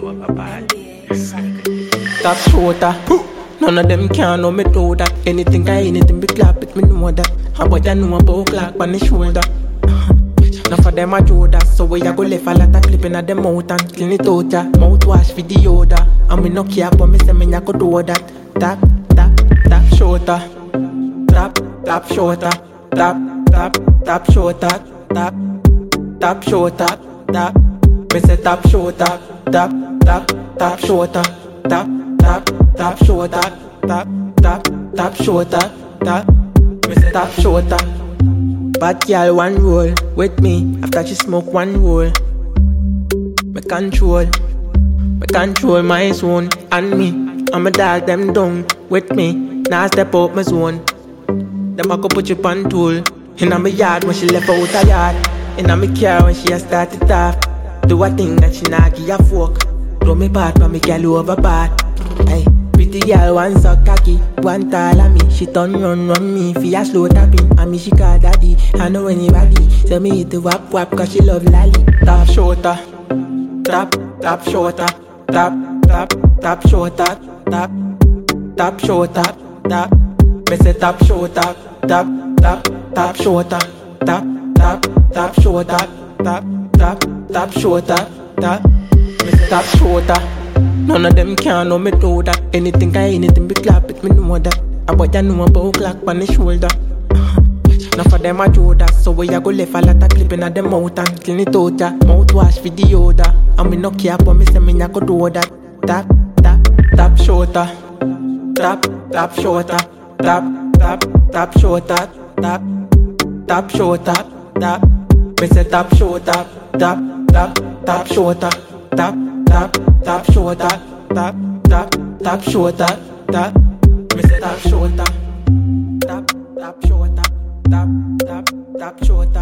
Top shooter. None of them can know me do that. Anything be clap it, me know that. How about you know about clock on the shoulder? Enough of them a do that. So we a go left a lot of clipping at them mouth and clean it out ya. Mouthwash for the odor. And me no care but me say me a go do that. Tap, tap, tap shooter. Tap, tap shooter. Tap, tap, tap shooter. Tap, tap shooter. Tap, me say tap shooter. Tap, tap, tap shooter. Tap, tap, tap shooter. Tap, tap, tap shooter. Tap, me say tap shooter. Bad girl one roll with me after she smoke one roll. Me control my zone and me. I'm a dog them down with me. Now step out my zone. Them a go put you on tool. Inna me yard when she left out her yard. Inna me car when she a start it off. Do a thing that she not give a fuck. Blow me part when me girl over bad. Hey, pretty girl one so cocky, one tall of me. She turn run me for a slow tapping. And me she call daddy, I know anybody. Tell me hit the wap wap cause she love lolly. Tap shorter, tap, tap shorter. Tap, tap, tap shorter. Tap, tap shorter. Tap, me say tap shorter. Tap, tap, tap shorter. Tap, tap, tap shorter. Tap, tap, tap shorter. Tap, me say tap shorter. None of them can know me do that. Anything be clap it, me know that. About you know about clock on the shoulder. Enough of them a do that. So we a go left a lot of clipping at them mouth and clean it out ya. Mouthwash for the odor. And me no care but me say me a go do that. Tap, tap, tap shorter. Tap, tap shorter. Tap, tap, tap shorter. Tap, tap shorter. Tap, me say tap shorter. Tap, tap, tap shorter. Tap, tap, tap shorter. Tap, tap, tap shorter. Tap, me say tap shorter. Tap, tap shorter. Tap, tap, tap shorter.